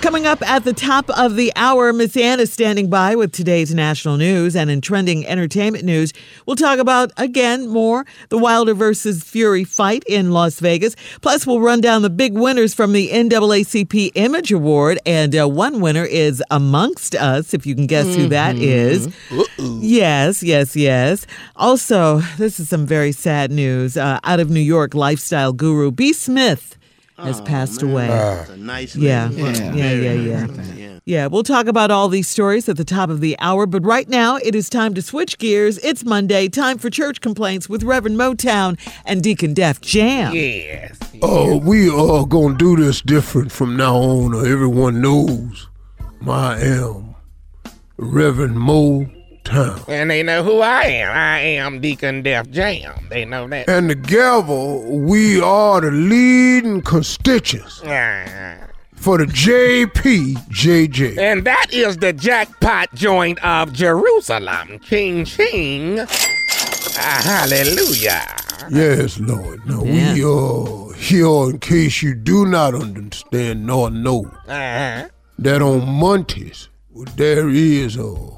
Coming up at the top of the hour, Miss Ann is standing by with today's national news. And in trending entertainment news, we'll talk about, again, more the Wilder versus Fury fight in Las Vegas. Plus, we'll run down the big winners from the NAACP Image Award. And one winner is amongst us, if you can guess who that is. Uh-oh. Yes. Also, this is some very sad news. Out of New York, lifestyle guru B. Smith has passed away. That's a nice Yeah, we'll talk about all these stories at the top of the hour, but right now it is time to switch gears. It's Monday, time for Church Complaints with Reverend Motown and Deacon Def Jam. Yes. We are going to do this different from now on. Everyone knows I am Reverend Motown. And they know who I am. I am Deacon Def Jam. They know that. And together, we are the leading constituents for the JPJJ. And that is the jackpot joint of Jerusalem. Ching, ching. Hallelujah. Yes, Lord. Now, we are here in case you do not understand nor know that on Mondays, there is a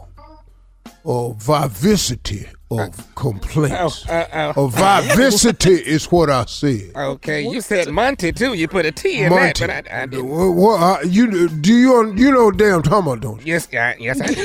vivacity of complaints. A vivacity is what I said. Okay, you said Monty too. You put a T in Monty. that, but I didn't. You know damn talking about, don't you? Yes, I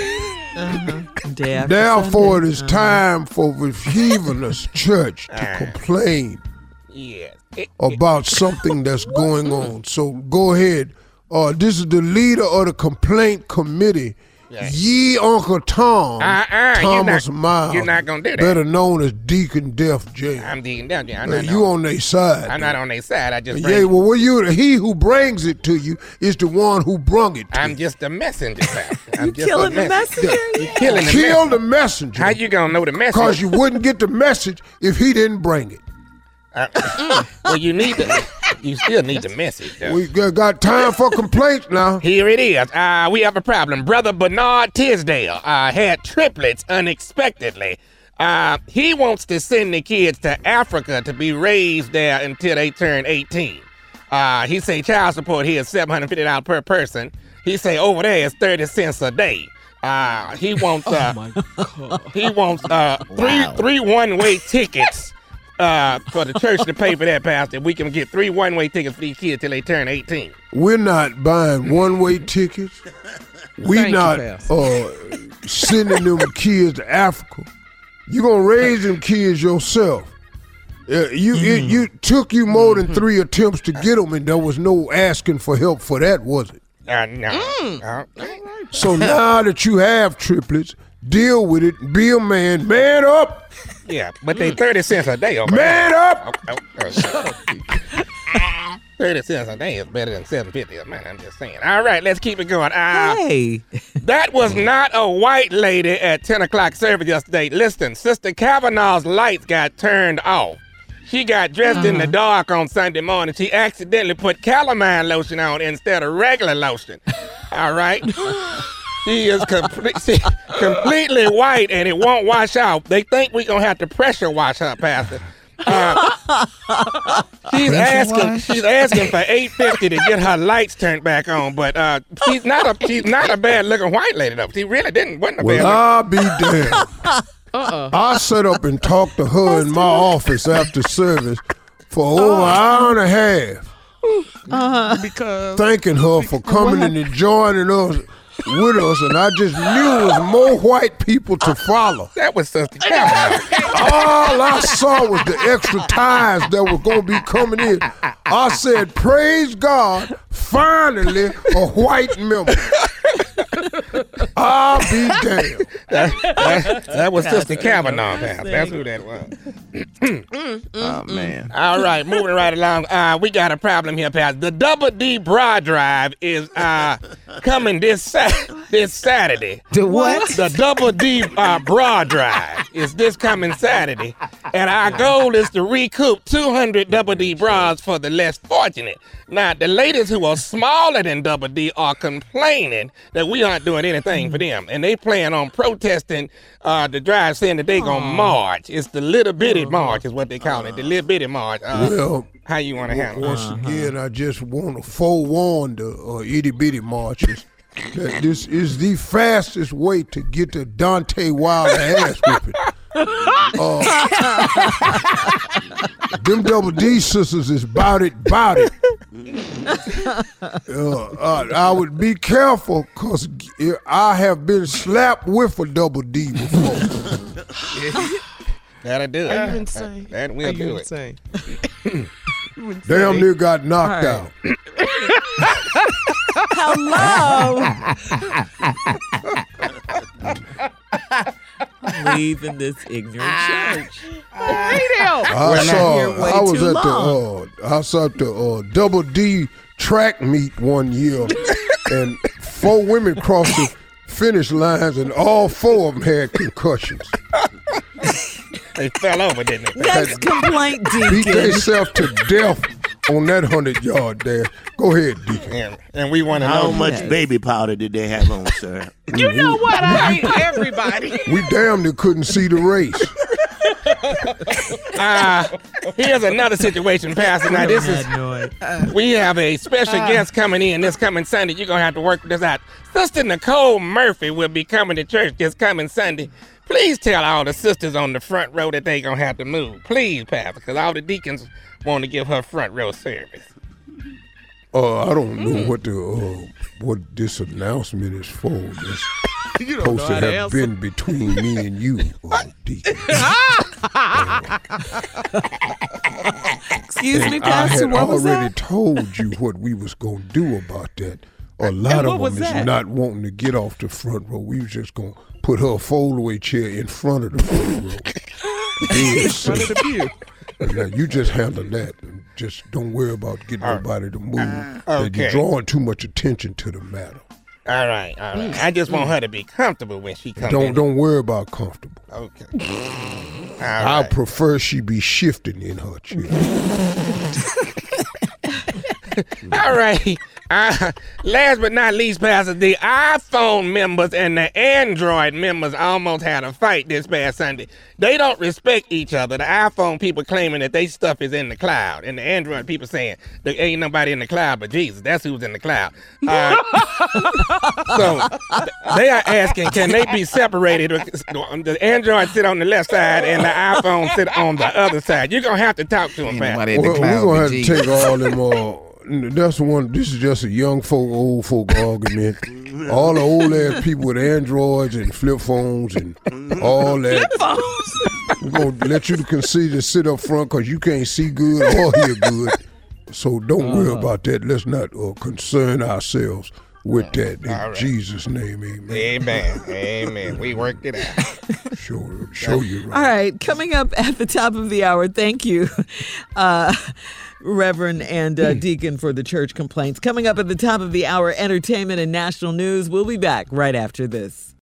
do. Therefore, it is time for Revivalist Church to complain about something that's going on. So go ahead. This is the leader of the complaint committee. Ye Uncle Tom, Thomas Miles, you're not gonna do that. Better known as Deacon Def Jam. I'm Deacon Def Jam. You on their side. I'm not on their side. I just he who brings it to you is the one who brung it to I'm you. just a messenger, pal. You killing the messenger? You killing the Kill messenger. the messenger. How you gonna know the messenger? Because you wouldn't get the message if he didn't bring it. Well, you still need the message, though. We got time for complaints now. Here it is. We have a problem. Brother Bernard Tisdale had triplets unexpectedly. He wants to send the kids to Africa to be raised there until they turn 18. He say child support here is $750 per person. He say over there is 30 cents a day. He wants three one-way tickets. For the church to pay for that, Pastor. We can get 3 one-way tickets for these kids till they turn 18. We're not buying one-way tickets. We're not sending them kids to Africa. You're going to raise them kids yourself. It took you more than 3 attempts to get them, and there was no asking for help for that, was it? No. So now that you have triplets, deal with it. Be a man. Man up. Yeah, but they 30 cents a day. Man up. 30 cents a day is better than $7.50 a man. I'm just saying. All right, let's keep it going. Hey. That was not a white lady at 10 o'clock service yesterday. Listen, Sister Kavanaugh's lights got turned off. She got dressed in the dark on Sunday morning. She accidentally put calamine lotion on instead of regular lotion. All right? She is completely white, and it won't wash out. They think we're going to have to pressure wash her, Pastor. She's asking for $850 to get her lights turned back on, but she's not a bad looking white lady though. She really wasn't a bad. I'll be damned. I sat up and talked to her in my office after service for over an hour and a half. Because thanking her for coming and joining us with us, and I just knew it was more white people to follow. That was Sister Kavanaugh. All I saw was the extra ties that were going to be coming in. I said, praise God, finally a white member. I'll be damned. That was Sister Kavanaugh. That's who that was. Oh, man. All right, moving right along. We got a problem here, Pastor. The Double D Bra Drive is coming this Saturday. The what? The Double D Bra Drive is this coming Saturday. And our goal is to recoup 200 Double D bras for the less fortunate. Now, the ladies who are smaller than Double D are complaining that we aren't doing anything for them. And they plan on protesting the drive, saying that they going to march. It's the little bitty march is what they call it, the little bitty march. Well, How you want to handle it? Once again, I just want to forewarn the itty bitty marchers that this is the fastest way to get the Dante Wilder ass whipping. Them Double D sisters is bout it. I would be careful because I have been slapped with a Double D before. That'll do it. Are you insane? That will do it. Insane? Damn near got knocked out. Hello. Leaving this ignorant church. I saw the Double D track meet one year, and 4 women crossed the finish lines, and all 4 of them had concussions. They fell over, didn't they? Next complaint, Deacon. Beat themselves to death on that 100-yard dash. Go ahead, Deacon. And we want to How know much baby powder did they have on, sir? You know what? I hate everybody. We damn near couldn't see the race. Here's another situation, Pastor. Now, we have a special guest coming in this coming Sunday. You're going to have to work this out. Sister Nicole Murphy will be coming to church this coming Sunday. Please tell all the sisters on the front row that they going to have to move. Please, Pastor, because all the deacons want to give her front row service. I don't know what this announcement is for. It's supposed to have been between me and you, Deacon. Excuse me, Pastor, what was that? I had already told you what we was going to do about that. A lot of them is not wanting to get off the front row. We was just going to put her fold-away chair in front of the front row. In front of the pew. Now, you just handle that. And just don't worry about getting nobody to move. Okay. You're drawing too much attention to the matter. All right. I just want her to be comfortable when she comes in. Don't worry about comfortable. Okay. I prefer she be shifting in her chair. All right. Last but not least, Pastor, the iPhone members and the Android members almost had a fight this past Sunday. They don't respect each other. The iPhone people claiming that their stuff is in the cloud, and the Android people saying there ain't nobody in the cloud but Jesus. That's who's in the cloud. So they are asking, can they be separated? The Android sit on the left side and the iPhone sit on the other side. You're going to have to talk to them, Pastor. We're going to have to take all them that's the one. This is just a young folk, old folk argument. All the old ass people with Androids and flip phones and all that. Flip phones. We're gonna let you consider sit up front because you can't see good or hear good. So don't worry about that. Let's not concern ourselves with that. In Jesus' name, amen. Amen. We worked it out. Show you right. All right, coming up at the top of the hour, thank you, Reverend and Deacon, for the church complaints. Coming up at the top of the hour, entertainment and national news. We'll be back right after this.